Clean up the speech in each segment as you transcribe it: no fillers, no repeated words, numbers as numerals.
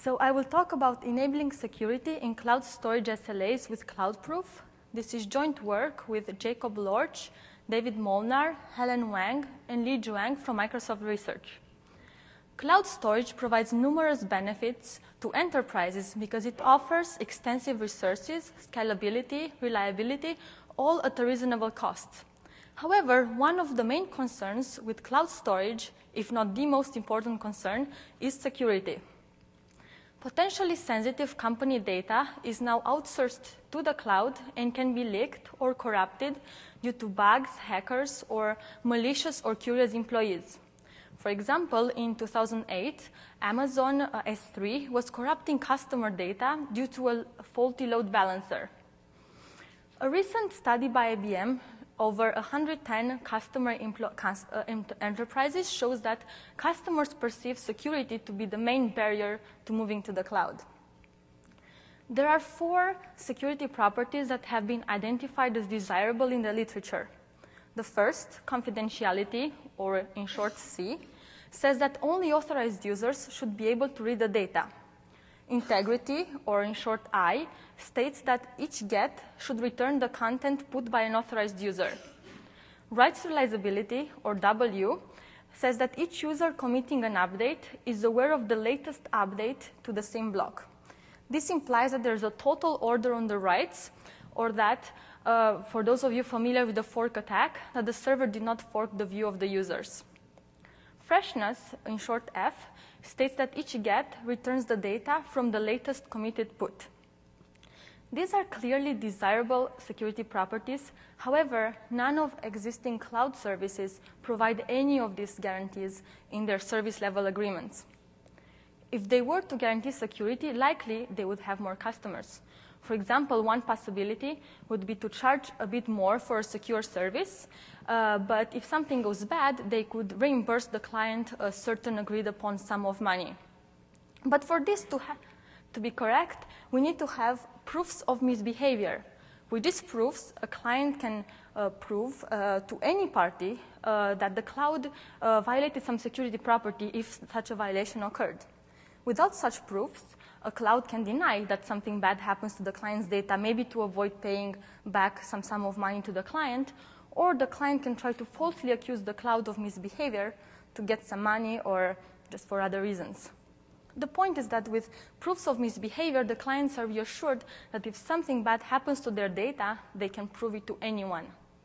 So I will talk about enabling security in cloud storage SLAs with CloudProof. This is joint work with Jacob Lorch, David Molnar, Helen Wang, and Li Zhuang from Microsoft Research. Cloud storage provides numerous benefits to enterprises because it offers extensive resources, scalability, reliability, all at a reasonable cost. However, one of the main concerns with cloud storage, if not the most important concern, is security. Potentially sensitive company data is now outsourced to the cloud and can be leaked or corrupted due to bugs, hackers, or malicious or curious employees. For example, in 2008, Amazon S3 was corrupting customer data due to a faulty load balancer. A recent study by IBM over 110 customer enterprises shows that customers perceive security to be the main barrier to moving to the cloud. There are 4 security properties that have been identified as desirable in the literature. The first, confidentiality, or in short C, says that only authorized users should be able to read the data. Integrity, or in short I, states that each GET should return the content put by an authorized user. Rights realizability, or W, says that each user committing an update is aware of the latest update to the same block. This implies that there's a total order on the writes, or that, for those of you familiar with the fork attack, that the server did not fork the view of the users. Freshness, in short F, states that each GET returns the data from the latest committed put. These are clearly desirable security properties. However, none of existing cloud services provide any of these guarantees in their service level agreements. If they were to guarantee security, likely they would have more customers. For example, one possibility would be to charge a bit more for a secure service, but if something goes bad, they could reimburse the client a certain agreed upon sum of money. But for this to be correct, we need to have proofs of misbehavior. With these proofs, a client can prove to any party that the cloud violated some security property if such a violation occurred. Without such proofs, a cloud can deny that something bad happens to the client's data, maybe to avoid paying back some sum of money to the client, or the client can try to falsely accuse the cloud of misbehavior to get some money or just for other reasons. The point is that with proofs of misbehavior, the clients are reassured that if something bad happens to their data, they can prove it to anyone.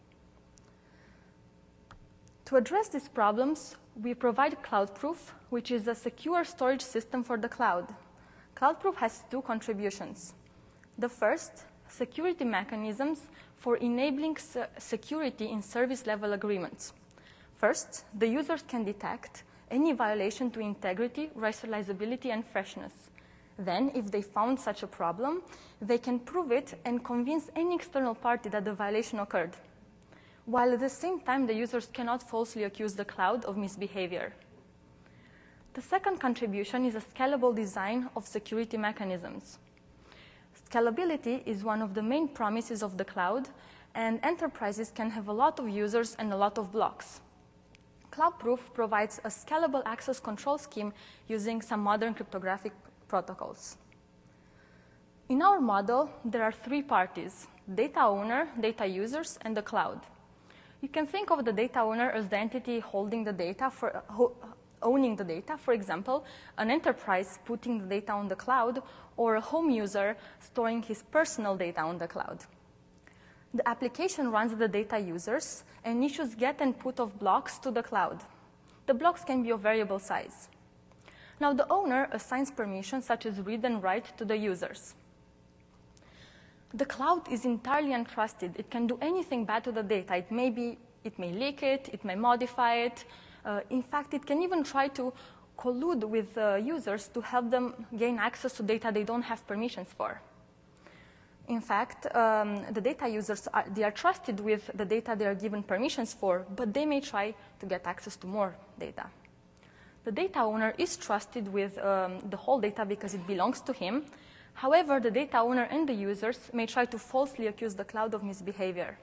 To address these problems, we provide CloudProof, which is a secure storage system for the cloud. CloudProof has 2 contributions. The first, security mechanisms for enabling security in service level agreements. First, the users can detect any violation to integrity, racializability, and freshness. Then, if they found such a problem, they can prove it and convince any external party that the violation occurred, while at the same time the users cannot falsely accuse the cloud of misbehavior. The second contribution is a scalable design of security mechanisms. Scalability is one of the main promises of the cloud, and enterprises can have a lot of users and a lot of blocks. CloudProof provides a scalable access control scheme using some modern cryptographic protocols. In our model, there are 3 parties: data owner, data users, and the cloud. You can think of the data owner as the entity holding the data, owning the data, for example, an enterprise putting the data on the cloud, or a home user storing his personal data on the cloud. The application runs the data users and issues get and put of blocks to the cloud. The blocks can be of variable size. Now, the owner assigns permissions such as read and write to the users. The cloud is entirely untrusted. It can do anything bad to the data. It may leak it, it may modify it. In fact, it can even try to collude with users to help them gain access to data they don't have permissions for. In fact, the data users are trusted with the data they are given permissions for, but they may try to get access to more data. The data owner is trusted with the whole data because it belongs to him. However, the data owner and the users may try to falsely accuse the cloud of misbehavior.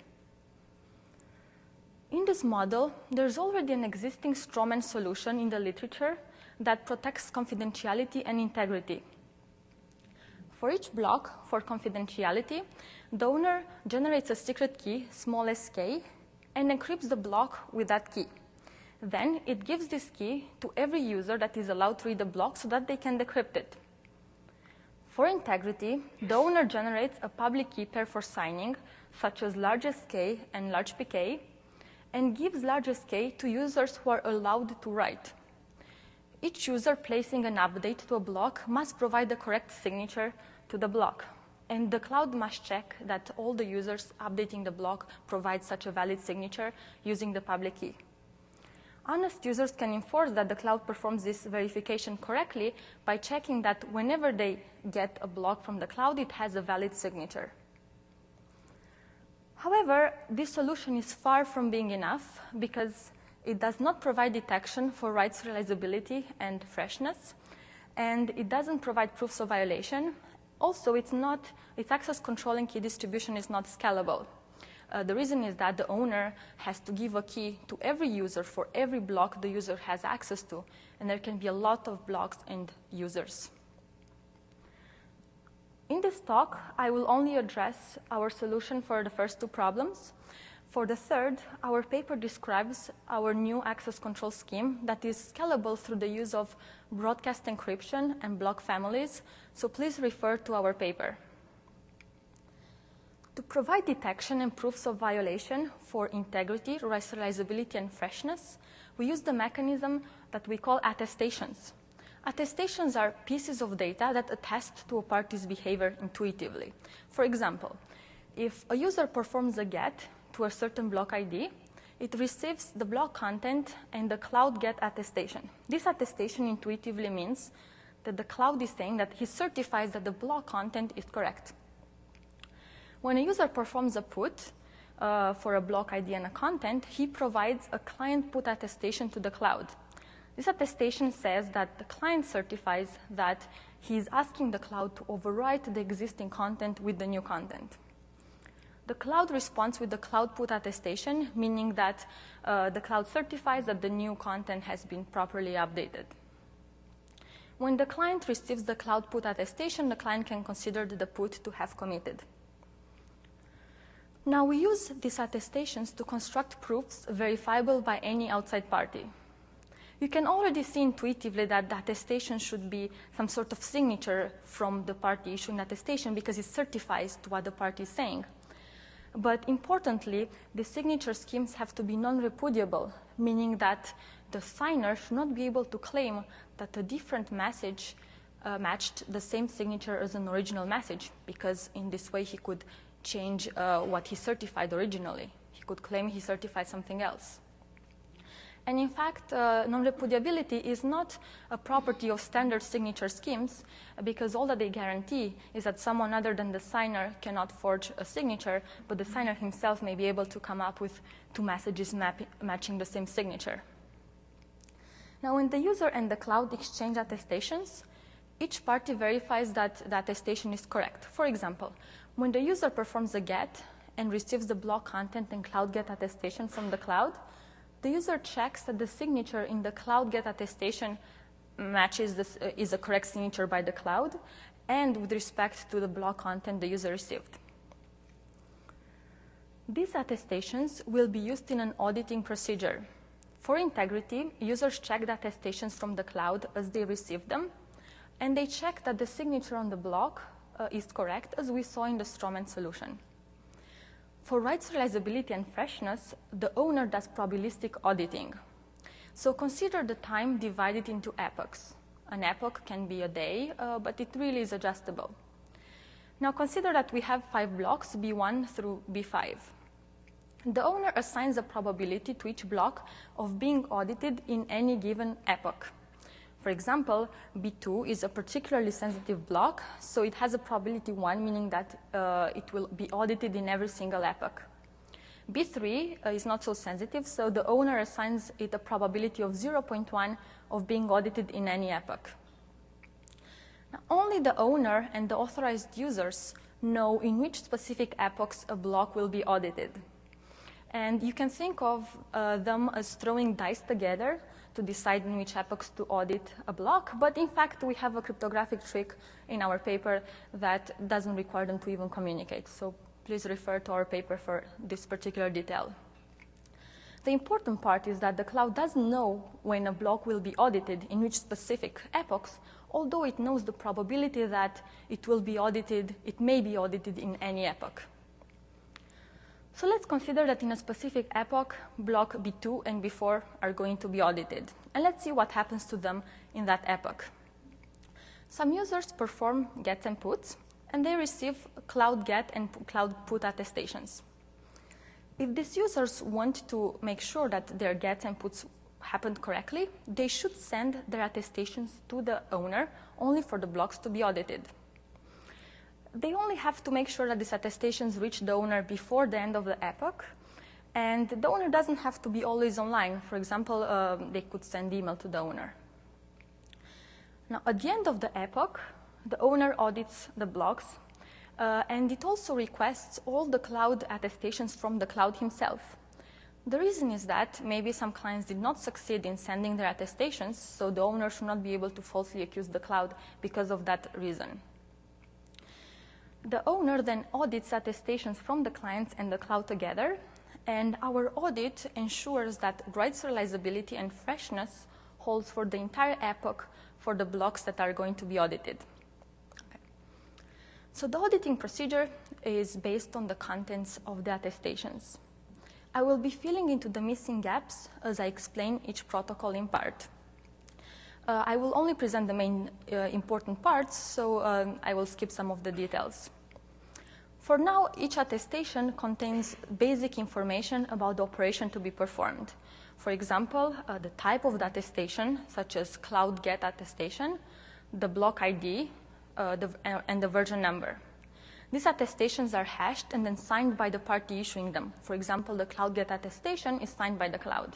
In this model, there's already an existing strawman solution in the literature that protects confidentiality and integrity. For each block, for confidentiality, the owner generates a secret key, small sk, and encrypts the block with that key. Then it gives this key to every user that is allowed to read the block so that they can decrypt it. For integrity, the owner generates a public key pair for signing, such as large sk and large pk, and gives large sk to users who are allowed to write. Each user placing an update to a block must provide the correct signature to the block, and the cloud must check that all the users updating the block provide such a valid signature using the public key. Honest users can enforce that the cloud performs this verification correctly by checking that whenever they get a block from the cloud, it has a valid signature. However, this solution is far from being enough because it does not provide detection for rights realizability and freshness, and it doesn't provide proofs of violation. Also, its access control and key distribution is not scalable. The reason is that the owner has to give a key to every user for every block the user has access to, and there can be a lot of blocks and users. In this talk, I will only address our solution for the first two problems. For the third, our paper describes our new access control scheme that is scalable through the use of broadcast encryption and block families, so please refer to our paper. To provide detection and proofs of violation for integrity, rights realizability, and freshness, we use the mechanism that we call attestations. Attestations are pieces of data that attest to a party's behavior intuitively. For example, if a user performs a GET to a certain block ID, it receives the block content and the cloud GET attestation. This attestation intuitively means that the cloud is saying that he certifies that the block content is correct. When a user performs a put for a block ID and a content, he provides a client put attestation to the cloud. This attestation says that the client certifies that he is asking the cloud to overwrite the existing content with the new content. The cloud responds with the cloud put attestation, meaning that the cloud certifies that the new content has been properly updated. When the client receives the cloud put attestation, the client can consider the put to have committed. Now, we use these attestations to construct proofs verifiable by any outside party. You can already see intuitively that the attestation should be some sort of signature from the party issuing attestation because it certifies to what the party is saying. But importantly, the signature schemes have to be non-repudiable, meaning that the signer should not be able to claim that a different message matched the same signature as an original message, because in this way he could change what he certified originally. He could claim he certified something else. And in fact, non-repudiability is not a property of standard signature schemes because all that they guarantee is that someone other than the signer cannot forge a signature, but the signer himself may be able to come up with two messages matching the same signature. Now, when the user and the cloud exchange attestations, each party verifies that the attestation is correct. For example, when the user performs a GET and receives the block content and cloud GET attestation from the cloud, the user checks that the signature in the cloud GET attestation is a correct signature by the cloud, and with respect to the block content the user received. These attestations will be used in an auditing procedure. For integrity, users check the attestations from the cloud as they receive them, and they check that the signature on the block is correct, as we saw in the Strawman solution. For rights realizability and freshness, the owner does probabilistic auditing. So consider the time divided into epochs. An epoch can be a day, but it really is adjustable. Now consider that we have 5 blocks, B1 through B5. The owner assigns a probability to each block of being audited in any given epoch. For example, B2 is a particularly sensitive block, so it has a probability 1, meaning that it will be audited in every single epoch. B3 is not so sensitive, so the owner assigns it a probability of 0.1 of being audited in any epoch. Now, only the owner and the authorized users know in which specific epochs a block will be audited. And you can think of them as throwing dice together to decide in which epochs to audit a block. But in fact, we have a cryptographic trick in our paper that doesn't require them to even communicate. So please refer to our paper for this particular detail. The important part is that the cloud doesn't know when a block will be audited in which specific epochs, although it knows the probability that it will be audited, it may be audited in any epoch. So let's consider that in a specific epoch, block B2 and B4 are going to be audited. And let's see what happens to them in that epoch. Some users perform gets and puts, and they receive cloud get and cloud put attestations. If these users want to make sure that their gets and puts happened correctly, they should send their attestations to the owner only for the blocks to be audited. They only have to make sure that these attestations reach the owner before the end of the epoch, and the owner doesn't have to be always online. For example, they could send email to the owner. Now, at the end of the epoch, the owner audits the blocks, and it also requests all the cloud attestations from the cloud himself. The reason is that maybe some clients did not succeed in sending their attestations, so the owner should not be able to falsely accuse the cloud because of that reason. The owner then audits attestations from the clients and the cloud together, and our audit ensures that right serializability and freshness holds for the entire epoch for the blocks that are going to be audited. Okay. So the auditing procedure is based on the contents of the attestations. I will be filling into the missing gaps as I explain each protocol in part. I will only present the main important parts, so I will skip some of the details. For now, each attestation contains basic information about the operation to be performed. For example, the type of the attestation, such as cloud get attestation, the block ID, and the version number. These attestations are hashed and then signed by the party issuing them. For example, the cloud get attestation is signed by the cloud.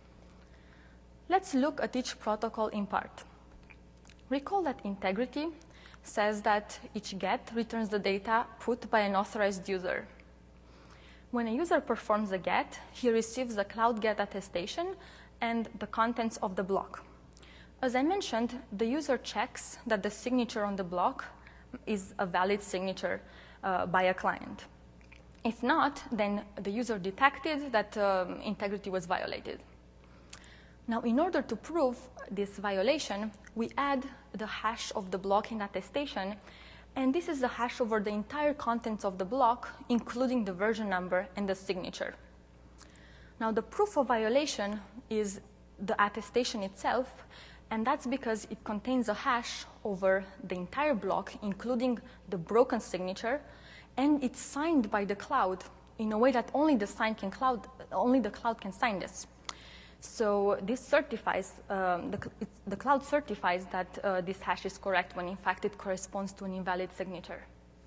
Let's look at each protocol in part. Recall that integrity says that each get returns the data put by an authorized user. When a user performs a get, he receives a cloud get attestation and the contents of the block. As I mentioned, the user checks that the signature on the block is a valid signature by a client. If not, then the user detected that integrity was violated. Now, in order to prove this violation, we add the hash of the block in attestation, and this is the hash over the entire contents of the block, including the version number and the signature. Now, the proof of violation is the attestation itself, and that's because it contains a hash over the entire block, including the broken signature, and it's signed by the cloud in a way that only the cloud can sign this. So this certifies, the cloud certifies that this hash is correct when in fact it corresponds to an invalid signature.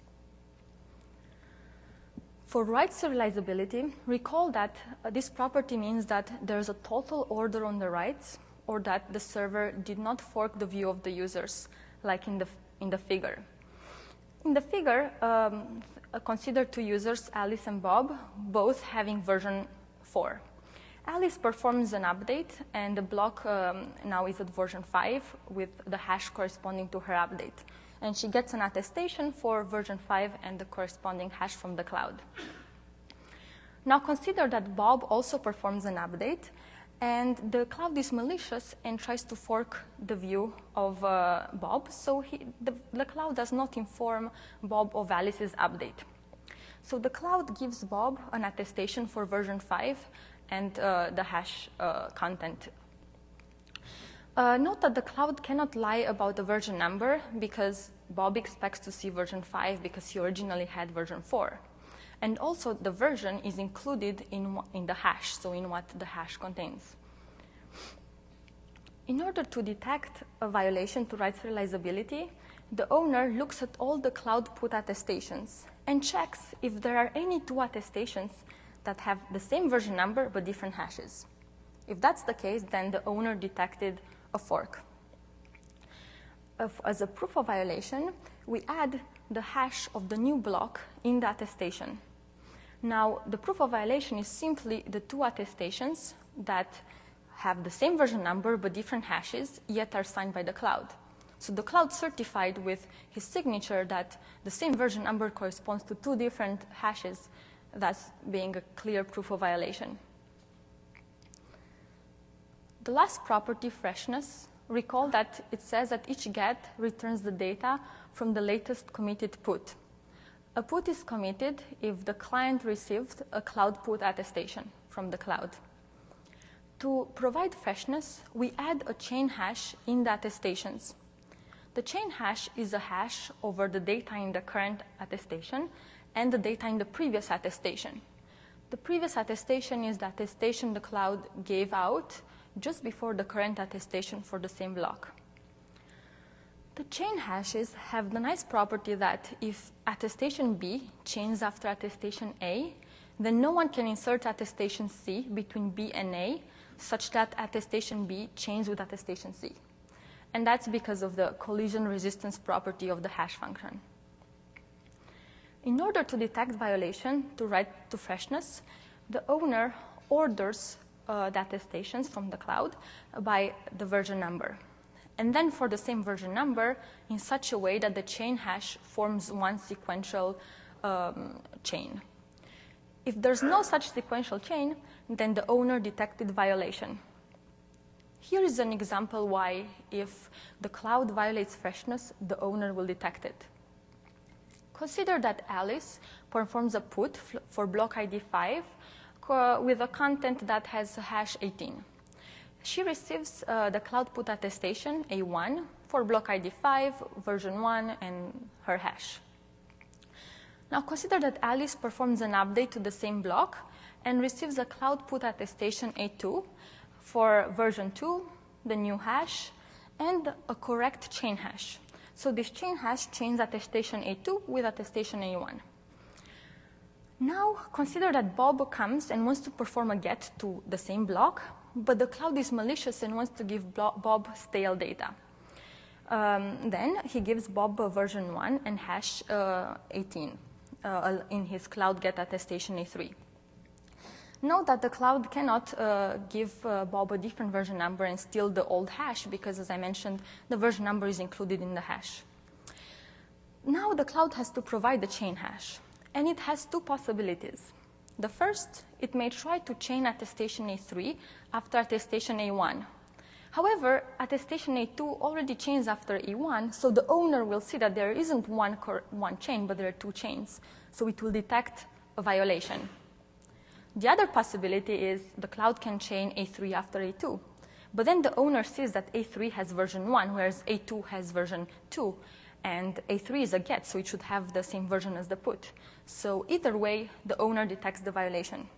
For right serializability, recall that this property means that there's a total order on the writes, or that the server did not fork the view of the users, like in the figure. In the figure, consider two users, Alice and Bob, both having version 4. Alice performs an update, and the block now is at version 5 with the hash corresponding to her update. And she gets an attestation for version 5 and the corresponding hash from the cloud. Now consider that Bob also performs an update, and the cloud is malicious and tries to fork the view of Bob, so the cloud does not inform Bob of Alice's update. So the cloud gives Bob an attestation for version 5 and the hash content. Note that the cloud cannot lie about the version number because Bob expects to see version 5 because he originally had version 4. And also the version is included in the hash, so in what the hash contains. In order to detect a violation to right serializability, the owner looks at all the cloud put attestations and checks if there are any two attestations that have the same version number but different hashes. If that's the case, then the owner detected a fork. As a proof of violation, we add the hash of the new block in the attestation. Now, the proof of violation is simply the two attestations that have the same version number but different hashes, yet are signed by the cloud. So the cloud certified with his signature that the same version number corresponds to two different hashes, thus being a clear proof of violation. The last property, freshness, recall that it says that each GET returns the data from the latest committed put. A put is committed if the client received a cloud put attestation from the cloud. To provide freshness, we add a chain hash in the attestations. The chain hash is a hash over the data in the current attestation and the data in the previous attestation. The previous attestation is the attestation the cloud gave out just before the current attestation for the same block. The chain hashes have the nice property that if attestation B changes after attestation A, then no one can insert attestation C between B and A such that attestation B changes with attestation C. And that's because of the collision resistance property of the hash function. In order to detect violation to write to freshness, the owner orders the attestations from the cloud by the version number. And then for the same version number in such a way that the chain hash forms one sequential chain. If there's no such sequential chain, then the owner detected violation. Here is an example why, if the cloud violates freshness, the owner will detect it. Consider that Alice performs a put for block ID 5 with a content that has hash 18. She receives the cloud put attestation A1 for block ID 5, version 1, and her hash. Now consider that Alice performs an update to the same block and receives a cloud put attestation A2 for version 2, the new hash, and a correct chain hash. So this chain hash changes attestation A2 with attestation A1. Now consider that Bob comes and wants to perform a get to the same block, but the cloud is malicious and wants to give Bob stale data. Then he gives Bob version 1 and hash 18 in his cloud get attestation A3. Note that the cloud cannot give Bob a different version number and steal the old hash because, as I mentioned, the version number is included in the hash. Now the cloud has to provide the chain hash, and it has two possibilities. The first, it may try to chain attestation A3 after attestation A1. However, attestation A2 already chains after A1, so the owner will see that there isn't one chain, but there are two chains. So it will detect a violation. The other possibility is the cloud can chain A3 after A2. But then the owner sees that A3 has version 1, whereas A2 has version 2. And A3 is a get, so it should have the same version as the put. So either way, the owner detects the violation.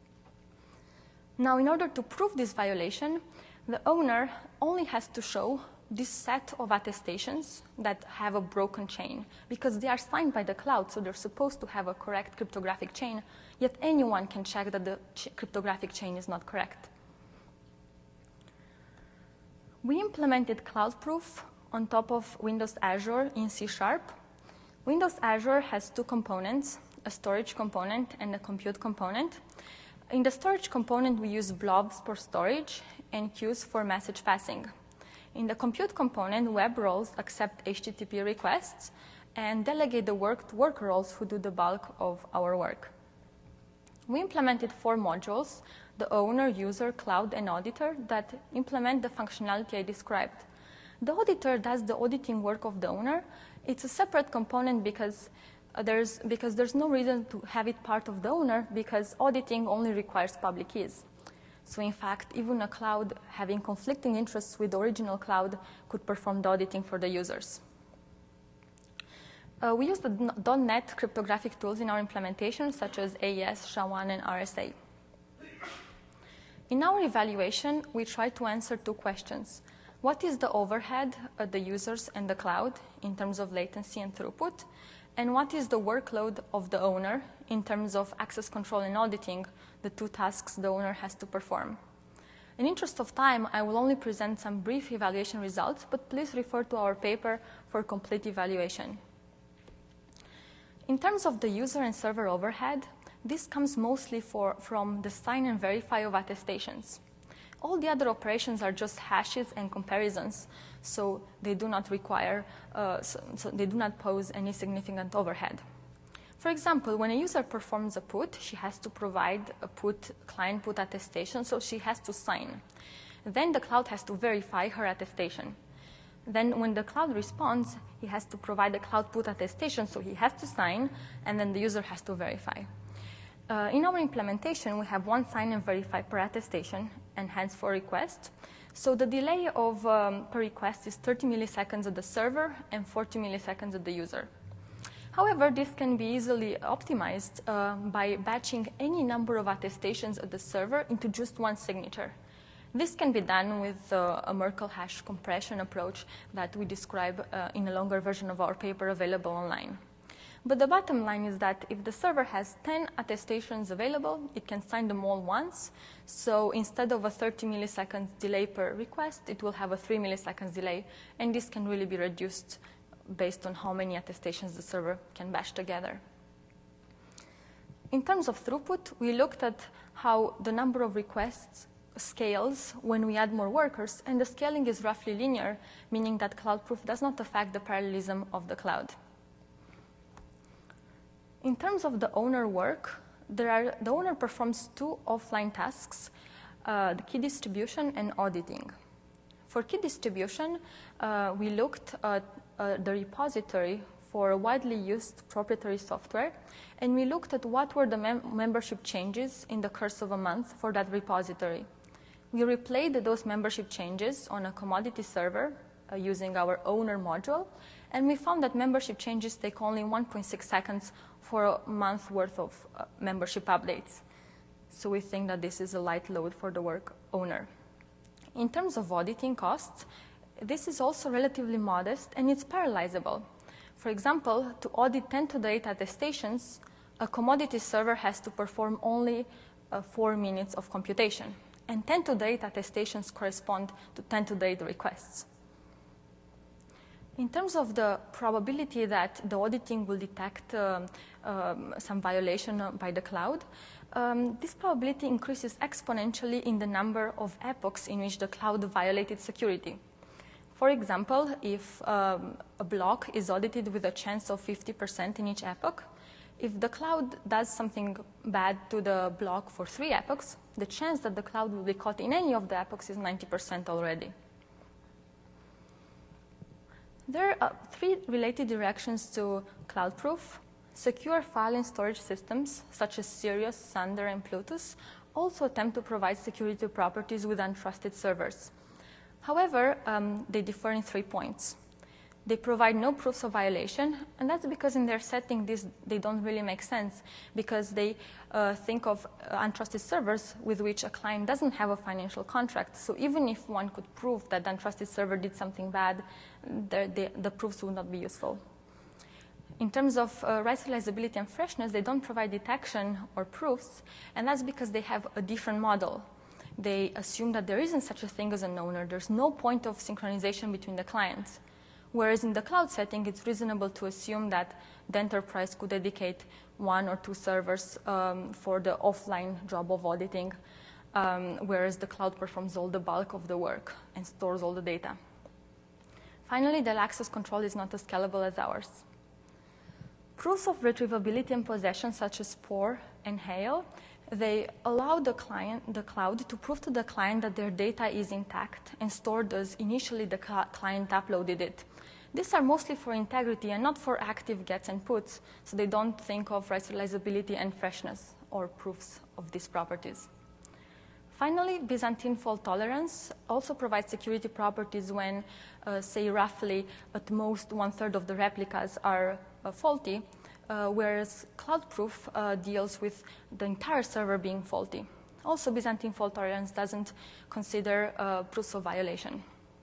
Now, in order to prove this violation, the owner only has to show this set of attestations that have a broken chain, because they are signed by the cloud, so they're supposed to have a correct cryptographic chain, yet anyone can check that the cryptographic chain is not correct. We implemented CloudProof on top of Windows Azure in C#. Windows Azure has two components, a storage component and a compute component. In the storage component, we use blobs for storage and queues for message passing. In the compute component, web roles accept HTTP requests and delegate the work to worker roles who do the bulk of our work. We implemented 4 modules, the owner, user, cloud, and auditor, that implement the functionality I described. The auditor does the auditing work of the owner. It's a separate component because there's no reason to have it part of the owner, because auditing only requires public keys. So in fact, even a cloud having conflicting interests with the original cloud could perform the auditing for the users. We use the .NET cryptographic tools in our implementation, such as AES, SHA-1, and RSA. In our evaluation, we try to answer 2 questions. What is the overhead of the users and the cloud in terms of latency and throughput? And what is the workload of the owner in terms of access control and auditing, the 2 tasks the owner has to perform? In interest of time, I will only present some brief evaluation results, but please refer to our paper for complete evaluation. In terms of the user and server overhead, This comes mostly from the sign and verify of attestations. All the other operations are just hashes and comparisons, so they do not require, so they do not pose any significant overhead. For example, when a user performs a put, she has to provide a client put attestation, so she has to sign. Then the cloud has to verify her attestation. Then when the cloud responds, he has to provide a cloud put attestation, so he has to sign, and then the user has to verify. In our implementation, we have one sign and verify per attestation, and hence for request. So the delay of per request is 30 milliseconds at the server and 40 milliseconds at the user. However, this can be easily optimized by batching any number of attestations at the server into just one signature. This can be done with a Merkle hash compression approach that we describe in a longer version of our paper available online. But the bottom line is that if the server has 10 attestations available, it can sign them all once. So instead of a 30 milliseconds delay per request, it will have a 3 milliseconds delay. And this can really be reduced based on how many attestations the server can batch together. In terms of throughput, we looked at how the number of requests scales when we add more workers, and the scaling is roughly linear, meaning that CloudProof does not affect the parallelism of the cloud. In terms of the owner work, the owner performs two offline tasks, the key distribution and auditing. For key distribution, we looked at the repository for widely used proprietary software, and we looked at what were the membership changes in the course of a month for that repository. We replayed those membership changes on a commodity server using our owner module, and we found that membership changes take only 1.6 seconds for a month worth of membership updates. So we think that this is a light load for the work owner. In terms of auditing costs, this is also relatively modest, and it's parallelizable. For example, to audit 10 to the 8 attestations, a commodity server has to perform only 4 minutes of computation, and 10 to the 8 attestations correspond to 10 to the 8 requests. In terms of the probability that the auditing will detect some violation by the cloud, this probability increases exponentially in the number of epochs in which the cloud violated security. For example, if a block is audited with a chance of 50% in each epoch, if the cloud does something bad to the block for 3 epochs, the chance that the cloud will be caught in any of the epochs is 90% already. There are 3 related directions to CloudProof. Secure file and storage systems, such as Sirius, Sunder, and Plutus, also attempt to provide security properties with untrusted servers. However, they differ in 3 points. They provide no proofs of violation, and that's because in their setting, they don't really make sense, because they think of untrusted servers with which a client doesn't have a financial contract. So even if one could prove that the untrusted server did something bad, the proofs would not be useful. In terms of right serializability and freshness, they don't provide detection or proofs, and that's because they have a different model. They assume that there isn't such a thing as an owner. There's no point of synchronization between the clients. Whereas in the cloud setting, it's reasonable to assume that the enterprise could dedicate 1 or 2 servers for the offline job of auditing, whereas the cloud performs all the bulk of the work and stores all the data. Finally, the access control is not as scalable as ours. Proofs of retrievability and possession, such as POR and Hail, they allow the cloud to prove to the client that their data is intact and stored as initially the client uploaded it. These are mostly for integrity and not for active gets and puts, so they don't think of right serializability and freshness or proofs of these properties. Finally, Byzantine fault tolerance also provides security properties when, say, roughly at most 1/3 of the replicas are faulty, whereas CloudProof deals with the entire server being faulty. Also, Byzantine fault tolerance doesn't consider proofs of violation.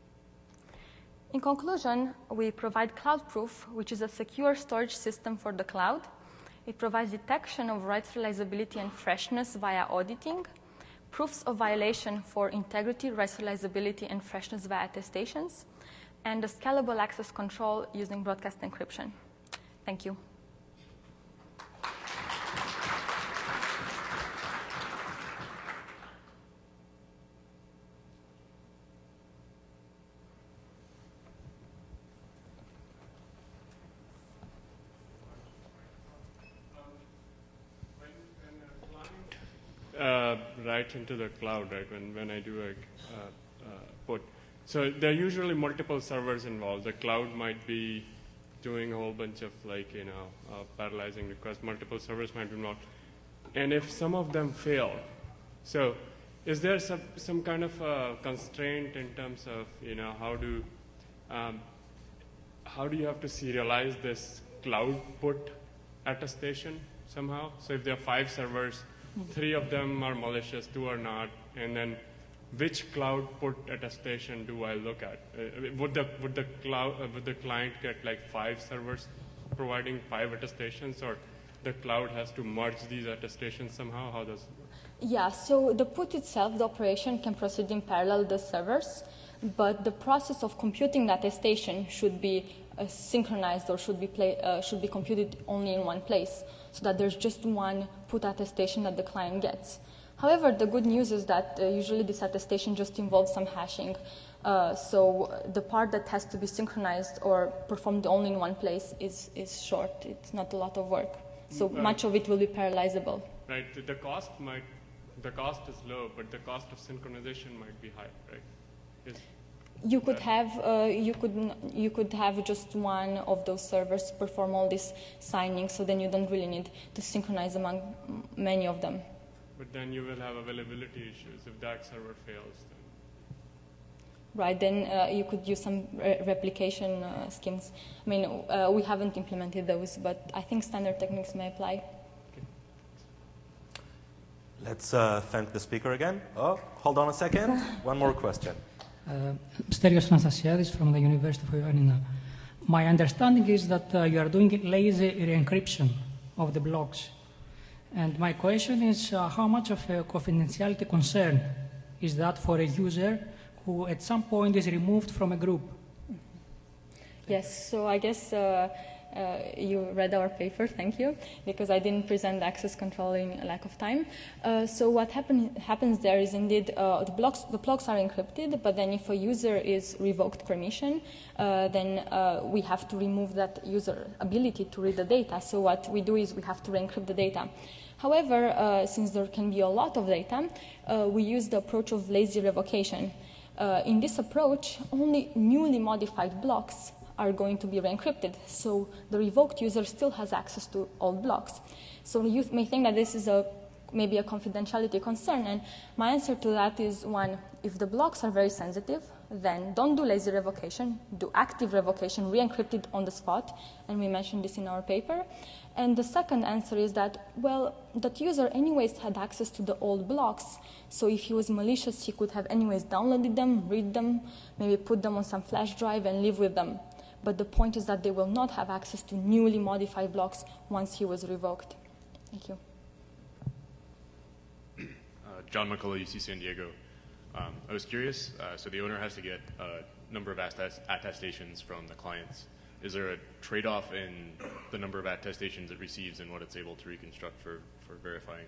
In conclusion, we provide CloudProof, which is a secure storage system for the cloud. It provides detection of right serializability and freshness via auditing, proofs of violation for integrity, right serializability, and freshness via attestations, and a scalable access control using broadcast encryption. Thank you. right into the cloud, right, when I do a put. So there are usually multiple servers involved. The cloud might be doing a whole bunch of parallelizing requests. Multiple servers might be involved. And if some of them fail, so is there some kind of constraint in terms of how do you have to serialize this cloud put attestation somehow? So if there are 5 servers, 3 of them are malicious, 2 are not, and then which cloud put attestation do I look at? Would the client get like 5 servers providing 5 attestations, or the cloud has to merge these attestations somehow? How does it work? Yeah, so the put itself, the operation can proceed in parallel the servers, but the process of computing the attestation should be synchronized, or should be computed only in one place, so that there's just one put attestation that the client gets. However, the good news is that usually this attestation just involves some hashing. So the part that has to be synchronized or performed only in one place is short. It's not a lot of work. So much of it will be parallelizable. Right. The cost is low, but the cost of synchronization might be high, right? You could have just one of those servers perform all this signing, so then you don't really need to synchronize among many of them. But then you will have availability issues if that server fails. Right, then you could use some replication schemes. I mean, we haven't implemented those, but I think standard techniques may apply. Okay. Let's thank the speaker again. Oh, hold on a second. One more question. Sterios Anastasiadis from the University of Ioannina. My understanding is that you are doing lazy re-encryption of the blocks. And my question is, how much of a confidentiality concern is that for a user who at some point is removed from a group? Yes, so I guess you read our paper, thank you, because I didn't present access control in lack of time. So what happens there is indeed the blocks are encrypted, but then if a user is revoked permission, then we have to remove that user ability to read the data. So what we do is we have to re-encrypt the data. However, since there can be a lot of data, we use the approach of lazy revocation. In this approach, only newly modified blocks are going to be re-encrypted, so the revoked user still has access to old blocks. So you may think that this is maybe a confidentiality concern, and my answer to that is, one, if the blocks are very sensitive, then don't do lazy revocation, do active revocation, re-encrypt it on the spot, and we mentioned this in our paper. And the second answer is that, well, that user anyways had access to the old blocks, so if he was malicious, he could have anyways downloaded them, read them, maybe put them on some flash drive and live with them. But the point is that they will not have access to newly modified blocks once he was revoked. Thank you. John McCullough, UC San Diego. I was curious, so the owner has to get a number of attestations from the clients. Is there a trade-off in the number of attestations it receives and what it's able to reconstruct for verifying?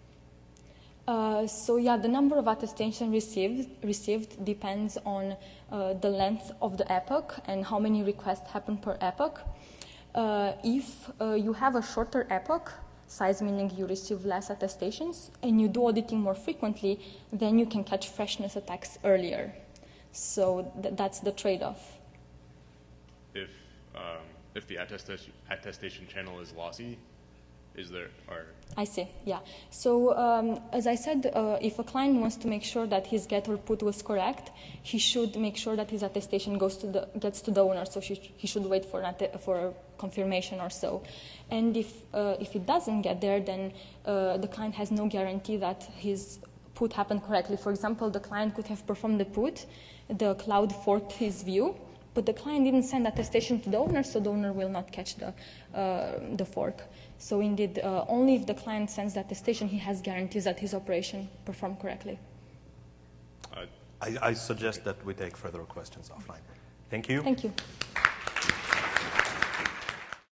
So yeah, the number of attestations received depends on the length of the epoch and how many requests happen per epoch. If you have a shorter epoch, size meaning you receive less attestations, and you do auditing more frequently, then you can catch freshness attacks earlier. So that's the trade-off. If the attestation channel is lossy, I see, yeah. So as I said, if a client wants to make sure that his get or put was correct, he should make sure that his attestation gets to the owner, so he should wait for confirmation or so. And if it doesn't get there, then the client has no guarantee that his put happened correctly. For example, the client could have performed the put, the cloud forked his view, but the client didn't send attestation to the owner, so the owner will not catch the fork. So indeed, only if the client sends the attestation, he has guarantees that his operation performed correctly. I suggest that we take further questions offline. Thank you. Thank you.